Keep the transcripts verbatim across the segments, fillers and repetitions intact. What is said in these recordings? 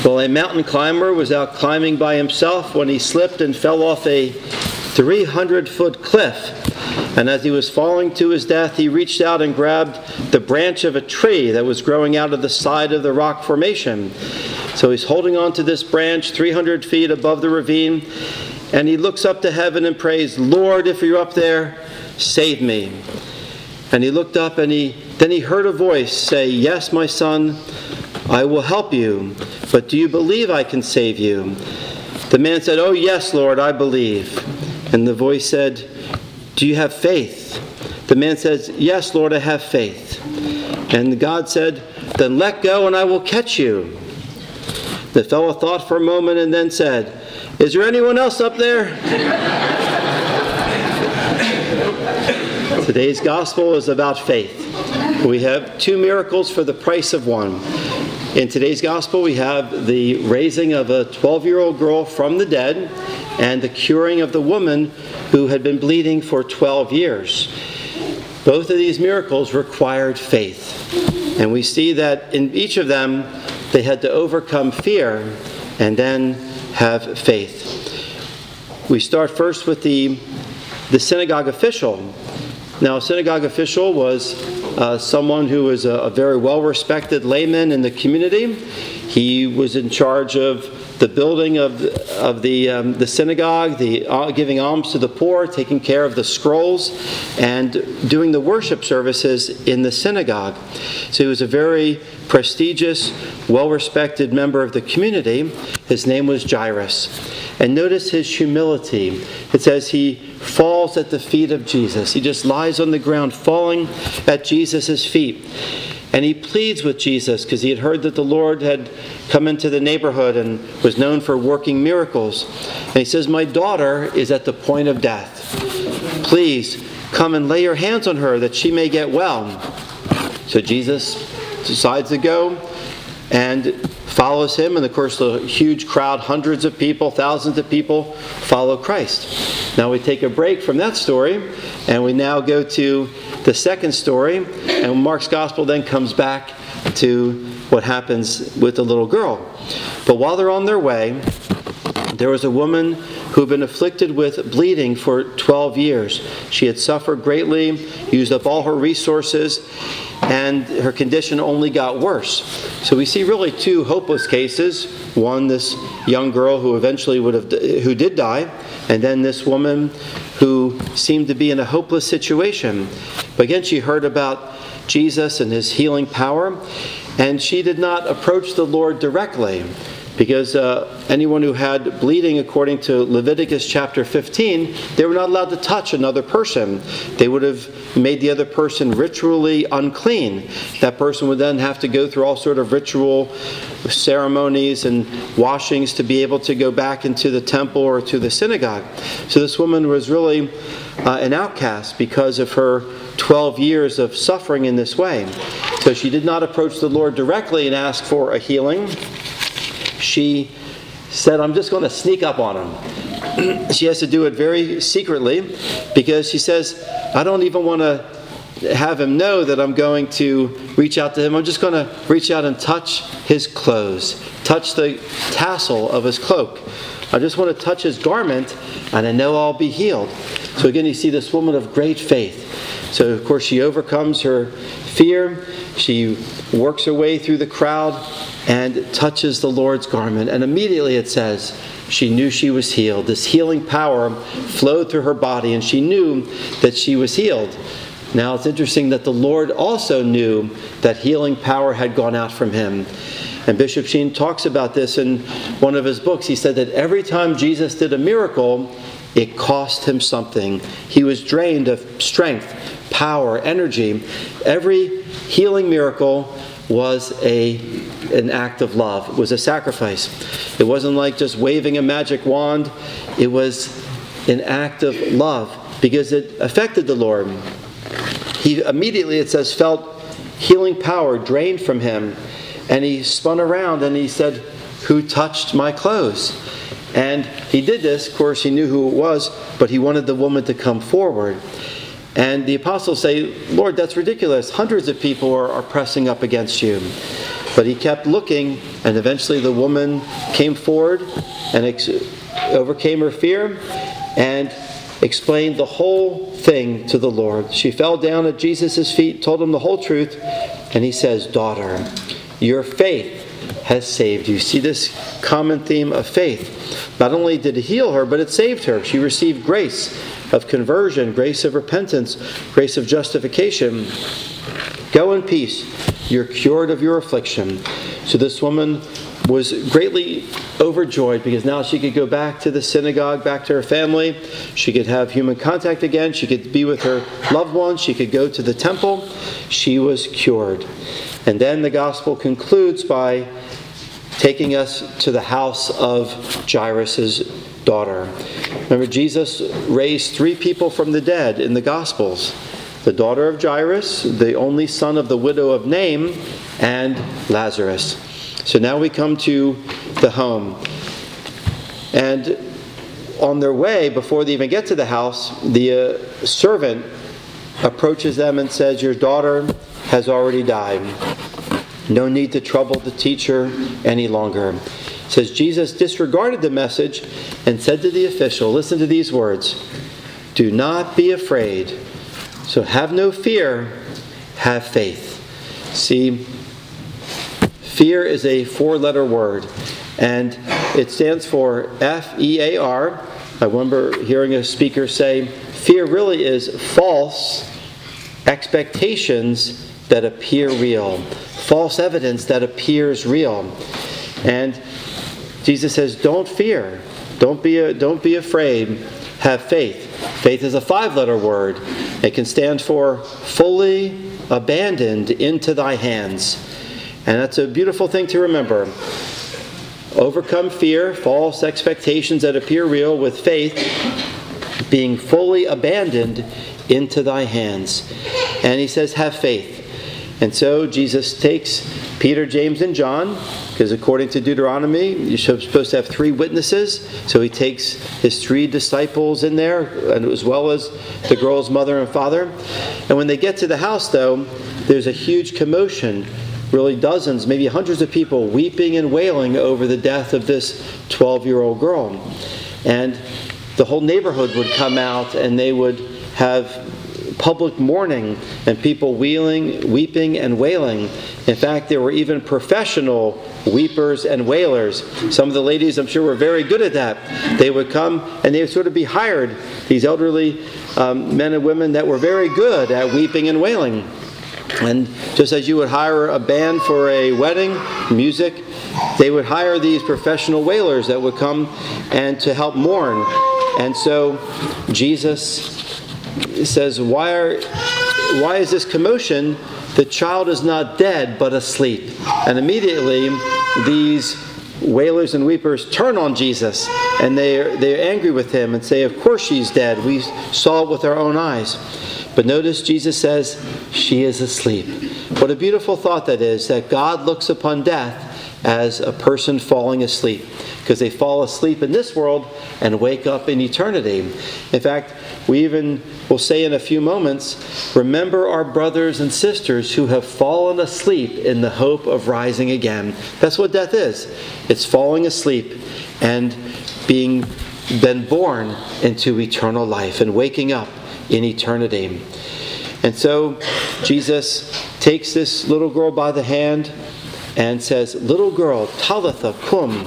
Well, a mountain climber was out climbing by himself when he slipped and fell off a three hundred foot cliff. And as he was falling to his death, he reached out and grabbed the branch of a tree that was growing out of the side of the rock formation. So he's holding on to this branch three hundred feet above the ravine, and he looks up to heaven and prays, "Lord, if you're up there, save me." And he looked up, and he then he heard a voice say, "Yes, my son, I will help you, but do you believe I can save you?" The man said, "Oh yes, Lord, I believe." And the voice said, "Do you have faith?" The man says, "Yes, Lord, I have faith." And God said, "Then let go and I will catch you." The fellow thought for a moment and then said, "Is there anyone else up there?" Today's gospel is about faith. We have two miracles for the price of one. In today's gospel, we have the raising of a twelve-year-old girl from the dead and the curing of the woman who had been bleeding for twelve years. Both of these miracles required faith. And we see that in each of them, they had to overcome fear and then have faith. We start first with the, the synagogue official. Now, a synagogue official was uh, someone who was a, a very well-respected layman in the community. He was in charge of the building of, of the, um, the synagogue, the uh, giving alms to the poor, taking care of the scrolls, and doing the worship services in the synagogue. So he was a very prestigious, well-respected member of the community. His name was Jairus. And notice his humility. It says he falls at the feet of Jesus. He just lies on the ground, falling at Jesus' feet. And he pleads with Jesus because he had heard that the Lord had come into the neighborhood and was known for working miracles. And he says, "My daughter is at the point of death. Please come and lay your hands on her that she may get well." So Jesus decides to go and follows him. And of course, the huge crowd, hundreds of people, thousands of people, follow Christ. Now we take a break from that story, and we now go to the second story. And Mark's gospel then comes back to what happens with the little girl. But while they're on their way, there was a woman who had been afflicted with bleeding for twelve years. She had suffered greatly, used up all her resources, and her condition only got worse. So we see really two hopeless cases. One, this young girl who eventually would have, who did die, and then this woman who seemed to be in a hopeless situation. But again, she heard about Jesus and his healing power, and she did not approach the Lord directly. Because uh, anyone who had bleeding, according to Leviticus chapter fifteen, they were not allowed to touch another person. They would have made the other person ritually unclean. That person would then have to go through all sort of ritual ceremonies and washings to be able to go back into the temple or to the synagogue. So this woman was really uh, an outcast because of her twelve years of suffering in this way. So she did not approach the Lord directly and ask for a healing. She said, "I'm just going to sneak up on him." She has to do it very secretly because she says, "I don't even want to have him know that I'm going to reach out to him. I'm just going to reach out and touch his clothes, touch the tassel of his cloak. I just want to touch his garment, and I know I'll be healed." So again, you see this woman of great faith. So of course she overcomes her fear. She works her way through the crowd and touches the Lord's garment. And immediately it says she knew she was healed. This healing power flowed through her body, and she knew that she was healed. Now it's interesting that the Lord also knew that healing power had gone out from him. And Bishop Sheen talks about this in one of his books. He said that every time Jesus did a miracle, it cost him something. He was drained of strength, power, energy. Every healing miracle was a an act of love. It was a sacrifice. It wasn't like just waving a magic wand. It was an act of love because it affected the Lord. He immediately, it says, felt healing power drained from him. And he spun around and he said, "Who touched my clothes?" And he did this. Of course, he knew who it was, but he wanted the woman to come forward. And the apostles say, "Lord, that's ridiculous. Hundreds of people are, are pressing up against you." But he kept looking, and eventually the woman came forward and ex- overcame her fear and explained the whole thing to the Lord. She fell down at Jesus' feet, told him the whole truth, and he says, "Daughter, your faith has saved you." See this common theme of faith. Not only did it heal her, but it saved her. She received grace of conversion, grace of repentance, grace of justification. Go in peace. You're cured of your affliction. So this woman was greatly overjoyed because now she could go back to the synagogue, back to her family. She could have human contact again. She could be with her loved ones. She could go to the temple. She was cured. And then the gospel concludes by taking us to the house of Jairus' daughter. Remember, Jesus raised three people from the dead in the Gospels. The daughter of Jairus, the only son of the widow of Nain, and Lazarus. So now we come to the home. And on their way, before they even get to the house, the uh, servant approaches them and says, "Your daughter has already died. No need to trouble the teacher any longer." It says Jesus disregarded the message and said to the official, listen to these words, "Do not be afraid. So have no fear, have faith." See, fear is a four-letter word, and it stands for F E A R. I remember hearing a speaker say, fear really is false expectations that appear real. False evidence that appears real. And Jesus says, don't fear. Don't be, don't be afraid. Have faith. Faith is a five-letter word. It can stand for fully abandoned into thy hands. And that's a beautiful thing to remember. Overcome fear, false expectations that appear real with faith, being fully abandoned into thy hands. And he says, have faith. And so Jesus takes Peter, James, and John, because according to Deuteronomy, you're supposed to have three witnesses. So he takes his three disciples in there, and as well as the girl's mother and father. And when they get to the house, though, there's a huge commotion. Really dozens, maybe hundreds of people weeping and wailing over the death of this twelve-year-old girl. And the whole neighborhood would come out, and they would have public mourning and people wailing, weeping and wailing. In fact, there were even professional weepers and wailers. Some of the ladies, I'm sure, were very good at that. They would come and they would sort of be hired, these elderly um, men and women that were very good at weeping and wailing. And just as you would hire a band for a wedding, music, they would hire these professional wailers that would come and to help mourn. And so Jesus says, why are, why is this commotion? The child is not dead, but asleep. And immediately, these wailers and weepers turn on Jesus, and they're, they're angry with him and say, of course she's dead. We saw it with our own eyes. But notice Jesus says, she is asleep. What a beautiful thought that is, that God looks upon death as a person falling asleep, because they fall asleep in this world and wake up in eternity. In fact, we even will say in a few moments, remember our brothers and sisters who have fallen asleep in the hope of rising again. That's what death is. It's falling asleep and being then born into eternal life and waking up in eternity. And so Jesus takes this little girl by the hand and says, little girl, Talitha cum,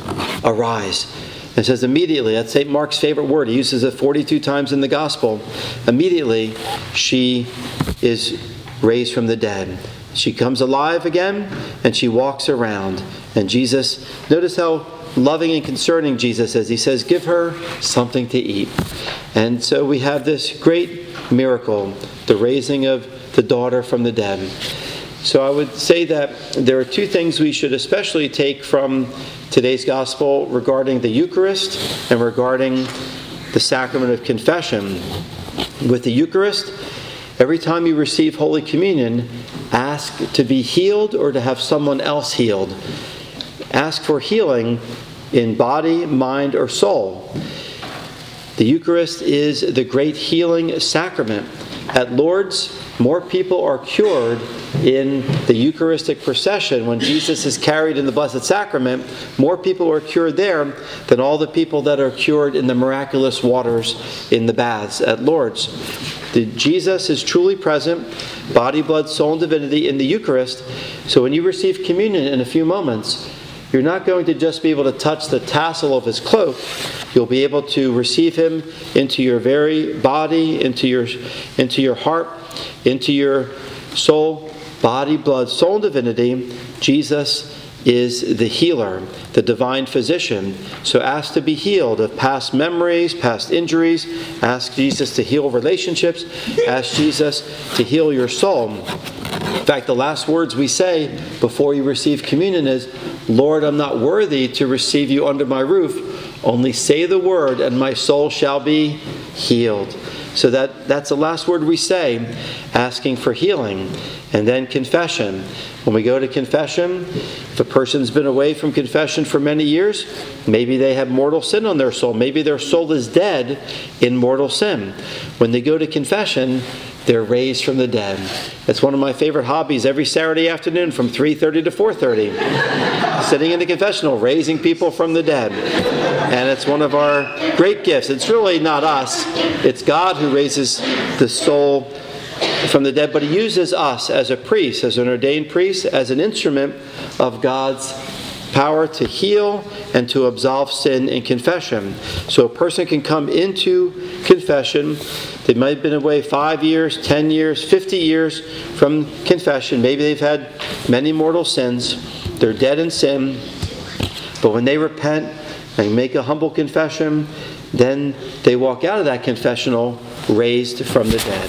arise. And says immediately, that's Saint Mark's favorite word. He uses it forty-two times in the Gospel. Immediately, she is raised from the dead. She comes alive again, and she walks around. And Jesus, notice how loving and concerning Jesus is. He says, give her something to eat. And so we have this great miracle, the raising of the daughter from the dead. So I would say that there are two things we should especially take from today's gospel regarding the Eucharist and regarding the sacrament of confession. With the Eucharist, every time you receive Holy Communion, ask to be healed or to have someone else healed. Ask for healing in body, mind, or soul. The Eucharist is the great healing sacrament. At Lourdes, more people are cured in the Eucharistic procession when Jesus is carried in the Blessed Sacrament. More people are cured there than all the people that are cured in the miraculous waters in the baths at Lourdes. The, Jesus is truly present, body, blood, soul, and divinity in the Eucharist. So when you receive communion in a few moments, you're not going to just be able to touch the tassel of his cloak. You'll be able to receive him into your very body, into your, into your heart, into your soul, body, blood, soul, and divinity. Jesus is the healer, the divine physician. So ask to be healed of past memories, past injuries. Ask Jesus to heal relationships. Ask Jesus to heal your soul. In fact, the last words we say before you receive communion is, Lord, I'm not worthy to receive you under my roof. Only say the word and my soul shall be healed. So that, that's the last word we say, asking for healing. And then confession. When we go to confession, if a person's been away from confession for many years, maybe they have mortal sin on their soul. Maybe their soul is dead in mortal sin. When they go to confession, they're raised from the dead. It's one of my favorite hobbies every Saturday afternoon from three thirty to four thirty. Sitting in the confessional, raising people from the dead. And it's one of our great gifts. It's really not us. It's God who raises the soul from the dead, but he uses us as a priest, as an ordained priest, as an instrument of God's power to heal and to absolve sin in confession. So a person can come into confession. They might have been away five years, ten years, fifty years from confession. Maybe they've had many mortal sins. They're dead in sin. But when they repent and make a humble confession, then they walk out of that confessional raised from the dead.